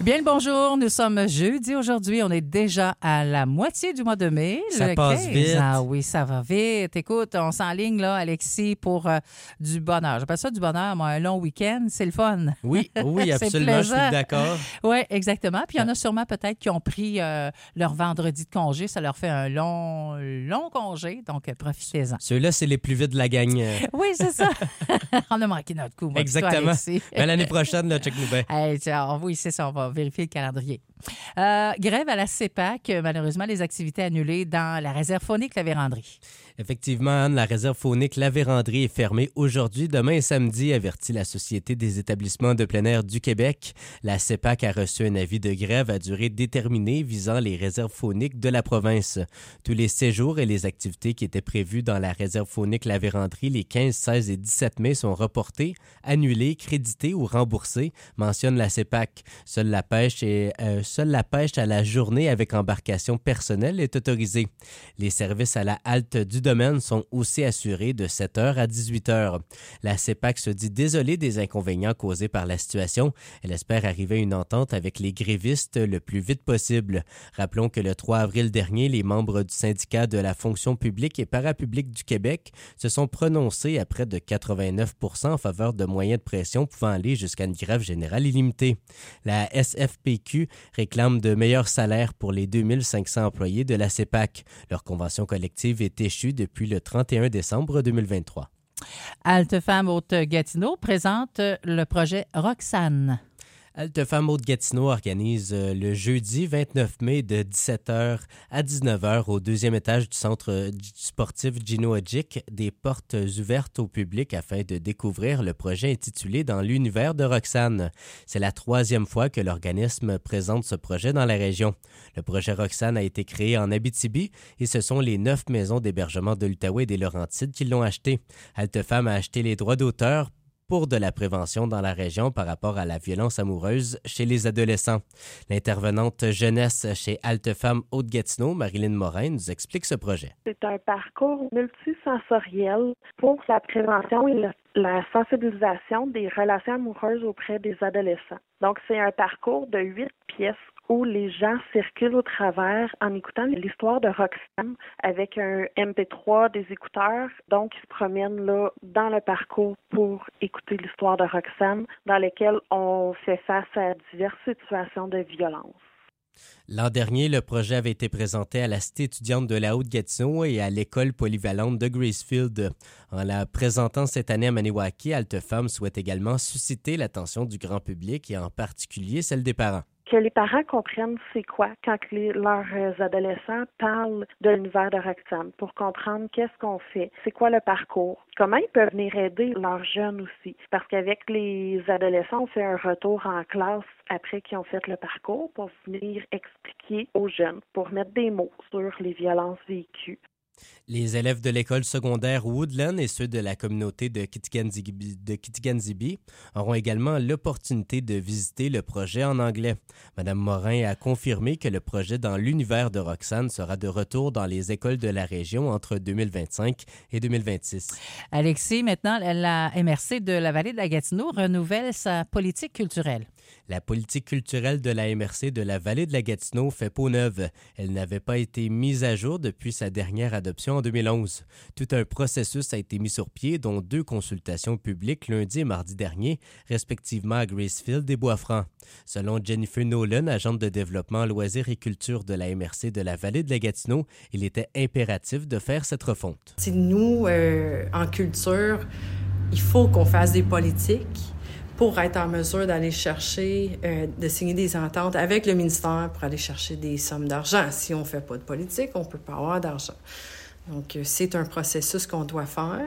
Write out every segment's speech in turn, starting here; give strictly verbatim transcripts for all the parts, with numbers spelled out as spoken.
Bien le bonjour, nous sommes jeudi aujourd'hui. On est déjà à la moitié du mois de mai. Ça le passe quinze. vite. Ah oui, ça va vite. Écoute, on s'enligne là, Alexis, pour euh, du bonheur. J'appelle ça du bonheur, moi, un long week-end, c'est le fun. Oui, oui, C'est absolument, je suis plaisant. d'accord. Oui, exactement. Puis il y en a sûrement peut-être qui ont pris euh, leur vendredi de congé. Ça leur fait un long, long congé. Donc, euh, profitez-en. Ceux-là, c'est les plus vite de la gang. Oui, c'est ça. On a manqué notre coup, moi, Exactement. puis toi, Alexis. Mais l'année prochaine, là, check-nous bien. Hey, tiens, oui, c'est ça, on va vérifier le calendrier. Euh, grève à la CEPAC, malheureusement, les activités annulées dans la réserve faunique La Vérandrie. Effectivement, Anne, la réserve faunique La Vérandrie est fermée aujourd'hui, demain et samedi, avertit la Société des établissements de plein air du Québec. La CEPAC a reçu un avis de grève à durée déterminée visant les réserves fauniques de la province. Tous les séjours et les activités qui étaient prévues dans la réserve faunique La Vérandrie les quinze, seize et dix-sept mai sont reportés, annulés, crédités ou remboursés, mentionne la CEPAC. Seule la pêche et euh, seule la pêche à la journée avec embarcation personnelle est autorisée. Les services à la halte du domaine sont aussi assurés de sept heures à dix-huit heures. La CEPAC se dit désolée des inconvénients causés par la situation. Elle espère arriver à une entente avec les grévistes le plus vite possible. Rappelons que le trois avril dernier, les membres du syndicat de la fonction publique et parapublique du Québec se sont prononcés à près de quatre-vingt-neuf pour cent en faveur de moyens de pression pouvant aller jusqu'à une grève générale illimitée. La S F P Q réclame de meilleurs salaires pour les deux mille cinq cents employés de la CEPAC. Leur convention collective est échue depuis le trente et un décembre deux mille vingt-trois. Halte Femmes Haute-Gatineau présente le projet Roxane. Halte Femmes Haute-Gatineau organise le jeudi vingt-neuf mai de dix-sept heures à dix-neuf heures au deuxième étage du centre sportif Gino Odjick des portes ouvertes au public afin de découvrir le projet intitulé Dans l'univers de Roxane. C'est la troisième fois que l'organisme présente ce projet dans la région. Le projet Roxane a été créé en Abitibi et ce sont les neuf maisons d'hébergement de l'Outaouais et des Laurentides qui l'ont acheté. Halte Femmes a acheté les droits d'auteur pour de la prévention dans la région par rapport à la violence amoureuse chez les adolescents. L'intervenante jeunesse chez Halte Femmes Haute-Gatineau, Marilyn Morin, nous explique ce projet. C'est un parcours multisensoriel pour la prévention et la, la sensibilisation des relations amoureuses auprès des adolescents. Donc, c'est un parcours de huit pièces où les gens circulent au travers en écoutant l'histoire de Roxane avec un M P trois des écouteurs. Donc, ils se promènent là dans le parcours pour écouter l'histoire de Roxane, dans lesquelles on fait face à diverses situations de violence. L'an dernier, le projet avait été présenté à la Cité étudiante de la Haute-Gatineau et à l'école polyvalente de Gracefield. En la présentant cette année à Maniwaki, Halte Femmes souhaite également susciter l'attention du grand public et en particulier celle des parents. Que les parents comprennent c'est quoi quand les, leurs adolescents parlent de l'univers de Roxane pour comprendre qu'est-ce qu'on fait, c'est quoi le parcours, comment ils peuvent venir aider leurs jeunes aussi. Parce qu'avec les adolescents, on fait un retour en classe après qu'ils ont fait le parcours pour venir expliquer aux jeunes, pour mettre des mots sur les violences vécues. Les élèves de l'école secondaire Woodland et ceux de la communauté de Kitigan-Zibi, de Kitigan-Zibi auront également l'opportunité de visiter le projet en anglais. Madame Morin a confirmé que le projet Dans l'univers de Roxane sera de retour dans les écoles de la région entre deux mille vingt-cinq et deux mille vingt-six. Alexis, maintenant, la M R C de la Vallée de la Gatineau renouvelle sa politique culturelle. La politique culturelle de la M R C de la Vallée de la Gatineau fait peau neuve. Elle n'avait pas été mise à jour depuis sa dernière adoption en deux mille onze. Tout un processus a été mis sur pied, dont deux consultations publiques lundi et mardi dernier, respectivement à Gracefield et Bois-Franc. Selon Jennifer Nolan, agente de développement loisirs et culture de la M R C de la Vallée de la Gatineau, il était impératif de faire cette refonte. C'est nous, euh, en culture, il faut qu'on fasse des politiques pour être en mesure d'aller chercher, euh, de signer des ententes avec le ministère pour aller chercher des sommes d'argent. Si on ne fait pas de politique, on ne peut pas avoir d'argent. Donc, c'est un processus qu'on doit faire.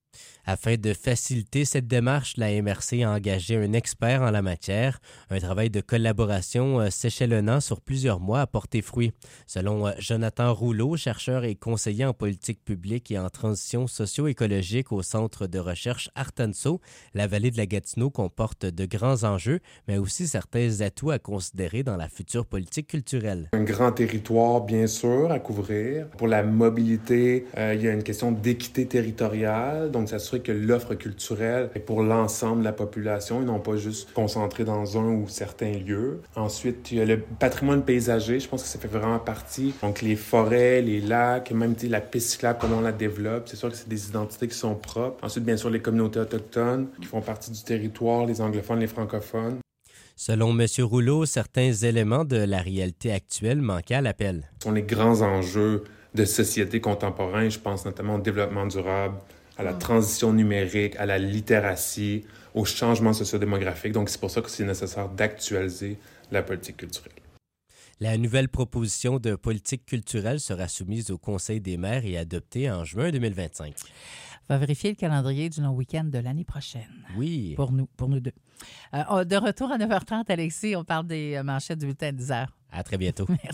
Afin de faciliter cette démarche, la M R C a engagé un expert en la matière. Un travail de collaboration s'échelonnant sur plusieurs mois a porté fruit. Selon Jonathan Rouleau, chercheur et conseiller en politique publique et en transition socio-écologique au Centre de recherche Artanso, la vallée de la Gatineau comporte de grands enjeux, mais aussi certains atouts à considérer dans la future politique culturelle. Un grand territoire, bien sûr, à couvrir. Pour la mobilité, euh, il y a une question d'équité territoriale, donc ça s'assurer que l'offre culturelle est pour l'ensemble de la population et non pas juste concentrée dans un ou certains lieux. Ensuite, il y a le patrimoine paysager. Je pense que ça fait vraiment partie. Donc, les forêts, les lacs, même la piste cyclable, comment on la développe. C'est sûr que c'est des identités qui sont propres. Ensuite, bien sûr, les communautés autochtones qui font partie du territoire, les anglophones, les francophones. Selon M. Rouleau, certains éléments de la réalité actuelle manquaient à l'appel. Ce sont les grands enjeux de société contemporaine. Je pense notamment au développement durable, à la transition numérique, à la littératie, au changement sociodémographique. Donc, c'est pour ça que c'est nécessaire d'actualiser la politique culturelle. La nouvelle proposition de politique culturelle sera soumise au Conseil des maires et adoptée en juin deux mille vingt-cinq. On va vérifier le calendrier du long week-end de l'année prochaine. Oui. Pour nous, pour nous deux. Euh, de retour à neuf heures trente, Alexis, on parle des manchettes du bulletin de dix heures. À très bientôt. Merci.